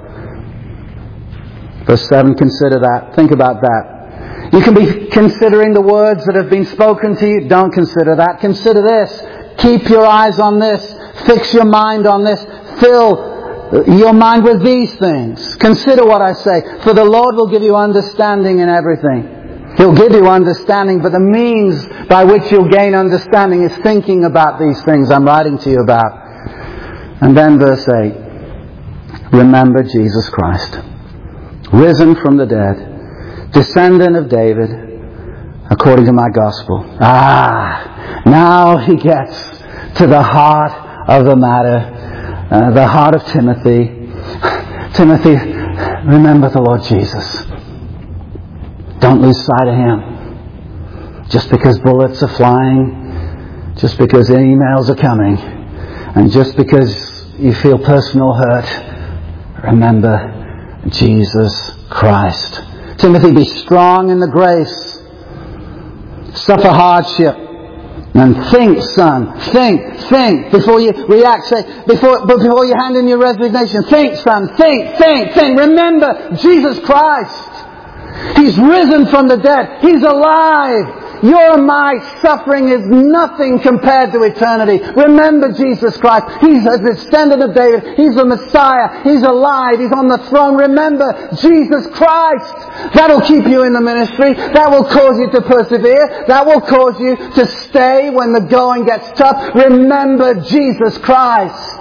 Verse seven, consider that. Think about that. You can be considering the words that have been spoken to you. Don't consider that. Consider this. Keep your eyes on this. Fix your mind on this. Fill your mind with these things. Consider what I say. For the Lord will give you understanding in everything. He'll give you understanding, but the means by which you'll gain understanding is thinking about these things I'm writing to you about. And then verse eight. Remember Jesus Christ, risen from the dead, descendant of David, according to my gospel. Ah, now he gets to the heart of the matter, uh, the heart of Timothy. Timothy, remember the Lord Jesus. Don't lose sight of Him. Just because bullets are flying, just because emails are coming, and just because you feel personal hurt, remember Jesus Christ. Timothy, be strong in the grace. Suffer hardship. And think, son. Think, think. Before you react, say, before, before you hand in your resignation, think, son. Think, think, think. Remember Jesus Christ. He's risen from the dead. He's alive. Your and my suffering is nothing compared to eternity. Remember Jesus Christ. He's a descendant of David. He's the Messiah. He's alive. He's on the throne. Remember Jesus Christ. That'll keep you in the ministry. That will cause you to persevere. That will cause you to stay when the going gets tough. Remember Jesus Christ.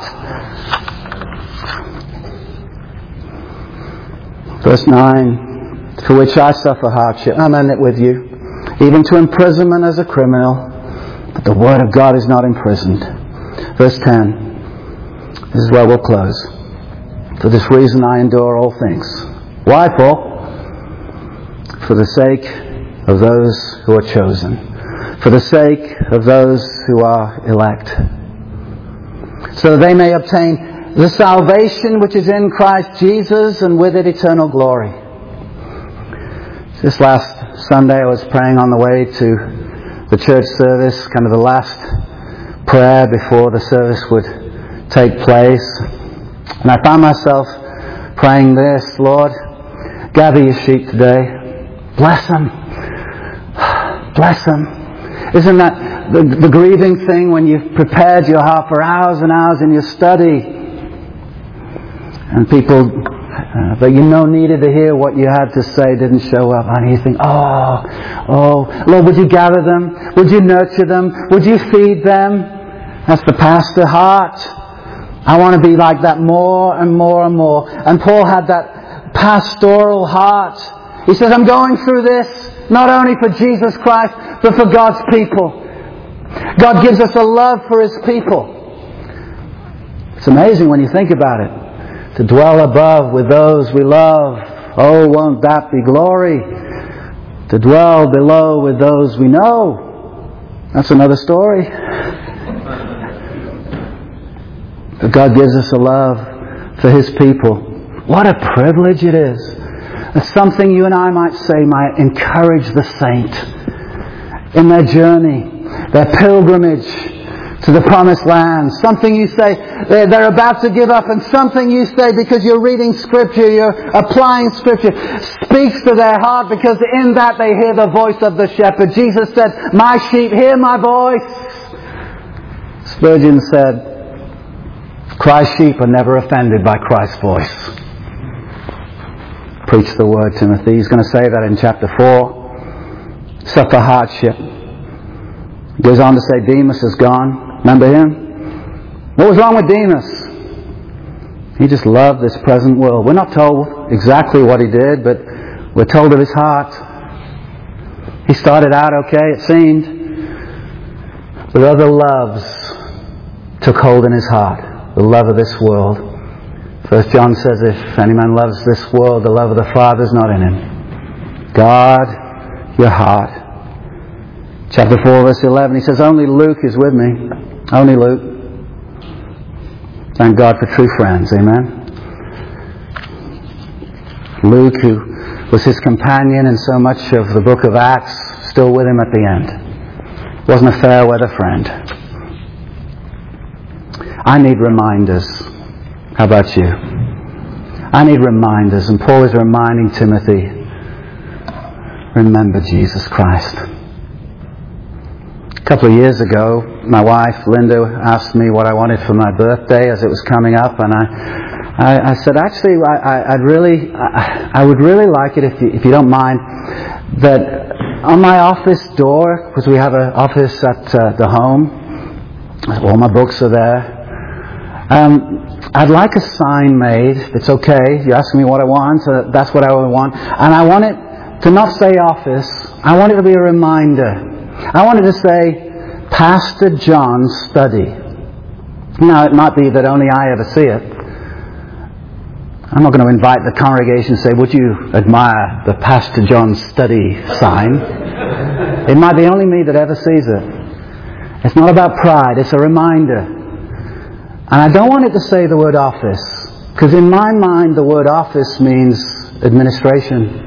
Verse nine. For which I suffer hardship. I'm in it with you. Even to imprisonment as a criminal. But the word of God is not imprisoned. Verse ten. This is where we'll close. For this reason I endure all things. Why, Paul? For the sake of those who are chosen. For the sake of those who are elect. So that they may obtain the salvation which is in Christ Jesus, and with it eternal glory. This last Sunday I was praying on the way to the church service, kind of the last prayer before the service would take place. And I found myself praying this: Lord, gather your sheep today. Bless them. Bless them. Isn't that the, the grieving thing when you've prepared your heart for hours and hours in your study, and people Uh, that you know needed to hear what you had to say didn't show up, and you think, oh, oh, Lord, would you gather them? Would you nurture them? Would you feed them? That's the pastor heart. I want to be like that more and more and more. And Paul had that pastoral heart. He says, I'm going through this not only for Jesus Christ, but for God's people. God gives us a love for His people. It's amazing when you think about it. To dwell above with those we love. Oh, won't that be glory? To dwell below with those we know. That's another story. But God gives us a love for His people. What a privilege it is. It's something you and I might say might encourage the saint in their journey, their pilgrimage to the promised land. Something you say they're about to give up, and something you say because you're reading Scripture, you're applying Scripture, speaks to their heart, because in that they hear the voice of the shepherd. Jesus said, my sheep hear my voice. Spurgeon said, Christ's sheep are never offended by Christ's voice. Preach the word, Timothy. He's going to say that in chapter four. Suffer hardship. He goes on to say Demas is gone. Remember him? What was wrong with Demas? He just loved this present world. We're not told exactly what he did, but we're told of his heart. He started out okay, it seemed, but other loves took hold in his heart. The love of this world. First John says, if any man loves this world, the love of the Father is not in him. Guard your heart. Chapter four, verse eleven, he says, only Luke is with me. Only Luke. Thank God for true friends. Amen. Luke, who was his companion in so much of the book of Acts, still with him at the end. Wasn't a fair weather friend. I need reminders. How about you? I need reminders, and Paul is reminding Timothy, remember Jesus Christ. A couple of years ago, my wife, Linda, asked me what I wanted for my birthday as it was coming up, and I I, I said, actually, I, I, I'd really, I, I would really like it, if you, if you don't mind, that on my office door, because we have an office at uh, the home, all my books are there, um, I'd like a sign made. It's okay, you ask me what I want, so that's what I would want. And I want it to not say office, I want it to be a reminder. I want it to say, Pastor John's study. Now, it might be that only I ever see it. I'm not going to invite the congregation and say, would you admire the Pastor John study sign? It might be only me that ever sees it. It's not about pride, it's a reminder. And I don't want it to say the word office, because in my mind the word office means administration.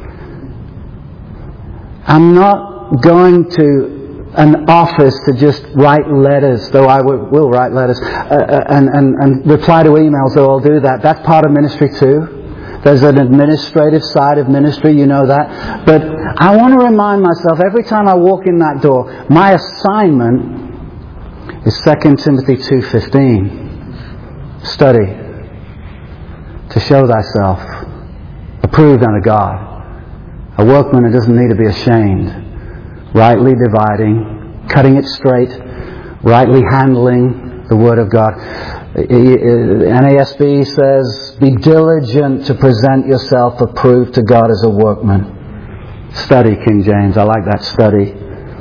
I'm not going to an office to just write letters, though I will, will write letters, uh, and, and, and reply to emails, though I'll do that. That's part of ministry too. There's an administrative side of ministry, you know that. But I want to remind myself, every time I walk in that door, my assignment is Second Timothy two fifteen. Study to show thyself approved unto God, a workman that doesn't need to be ashamed, rightly dividing, cutting it straight, rightly handling the Word of God. N A S B says, be diligent to present yourself approved to God as a workman. Study, King James. I like that, study.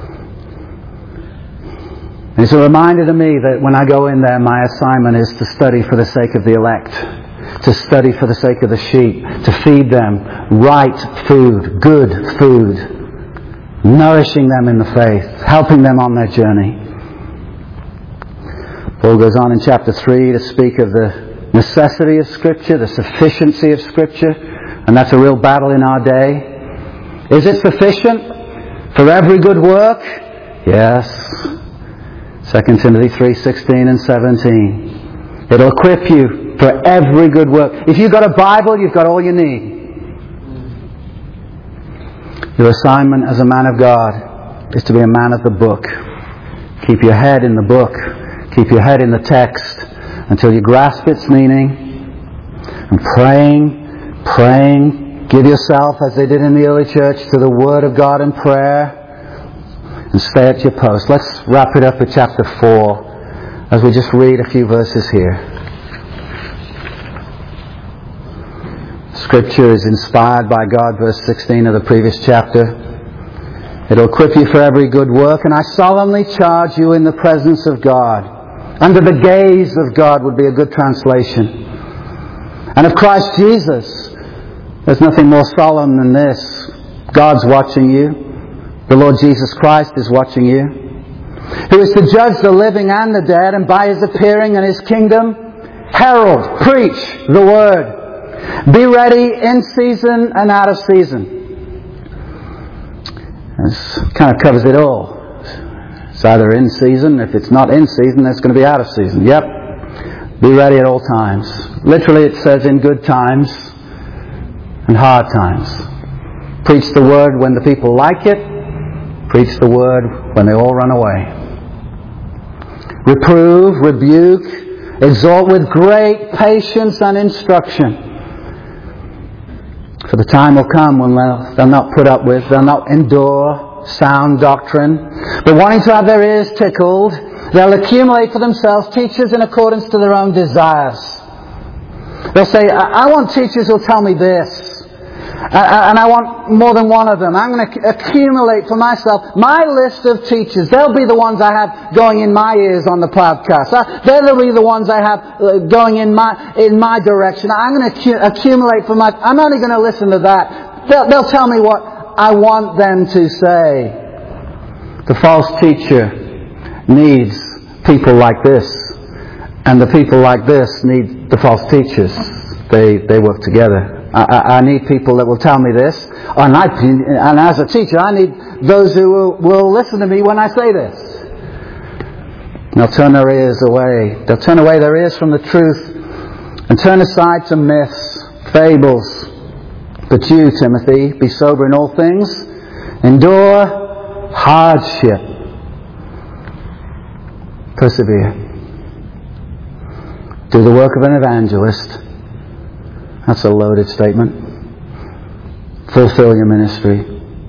And it's a reminder to me that when I go in there, my assignment is to study for the sake of the elect, to study for the sake of the sheep, to feed them right food, good food, nourishing them in the faith, helping them on their journey. Paul goes on in chapter three to speak of the necessity of Scripture, the sufficiency of Scripture, and that's a real battle in our day. Is it sufficient for every good work? Yes. Second Timothy three sixteen and seventeen. It'll equip you for every good work. If you've got a Bible, you've got all you need. Your assignment as a man of God is to be a man of the book. Keep your head in the book. Keep your head in the text until you grasp its meaning. And praying, praying, give yourself, as they did in the early church, to the Word of God in prayer. And stay at your post. Let's wrap it up at chapter four as we just read a few verses here. Scripture is inspired by God, verse sixteen of the previous chapter. It'll equip you for every good work, and I solemnly charge you in the presence of God. Under the gaze of God would be a good translation. And of Christ Jesus. There's nothing more solemn than this. God's watching you. The Lord Jesus Christ is watching you. Who is to judge the living and the dead, and by His appearing in His kingdom, herald, preach the Word. Be ready in season and out of season. This kind of covers it all. It's either in season. If it's not in season, it's going to be out of season. Yep. Be ready at all times. Literally it says in good times and hard times. Preach the Word when the people like it. Preach the Word when they all run away. Reprove, rebuke, exhort with great patience and instruction. For the time will come when they'll, they'll not put up with, they'll not endure sound doctrine, but wanting to have their ears tickled, they'll accumulate for themselves teachers in accordance to their own desires. They'll say, I, I want teachers who'll tell me this. And I want more than one of them. I'm going to accumulate for myself my list of teachers. They'll be the ones I have going in my ears on the podcast. They'll be the ones I have going in my in my direction. I'm going to accumulate for my... I'm only going to listen to that. They'll, they'll tell me what I want them to say. The false teacher needs people like this, and the people like this need the false teachers. They they work together. I, I, I need people that will tell me this, and, I, and as a teacher, I need those who will, will listen to me when I say this. They'll turn their ears away. They'll turn away their ears from the truth and turn aside to myths, fables. But you, Timothy, be sober in all things, endure hardship, persevere. Do the work of an evangelist. That's a loaded statement. Fulfill your ministry.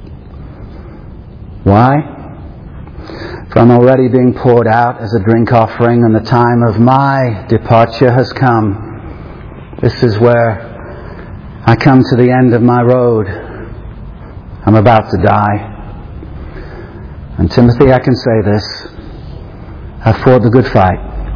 Why? For I'm already being poured out as a drink offering, and the time of my departure has come. This is where I come to the end of my road. I'm about to die. And Timothy, I can say this. I've fought the good fight.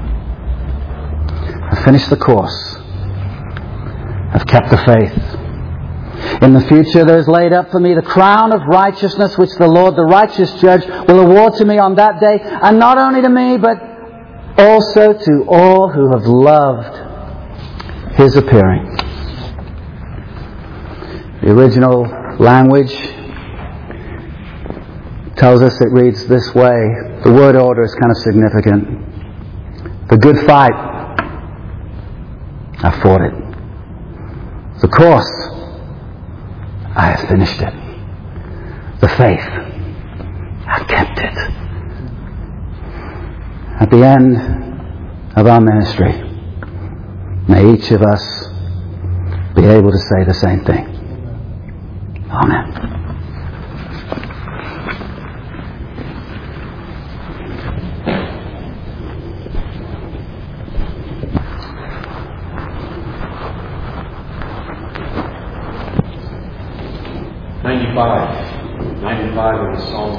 I've finished the course. I've kept the faith. In the future there is laid up for me the crown of righteousness, which the Lord, the righteous judge, will award to me on that day, and not only to me, but also to all who have loved His appearing. The original language tells us it reads this way. The word order is kind of significant. The good fight, I fought it. The course, I have finished it. The faith, I kept it. At the end of our ministry, may each of us be able to say the same thing. Amen. ninety-five. ninety-five in the Psalm.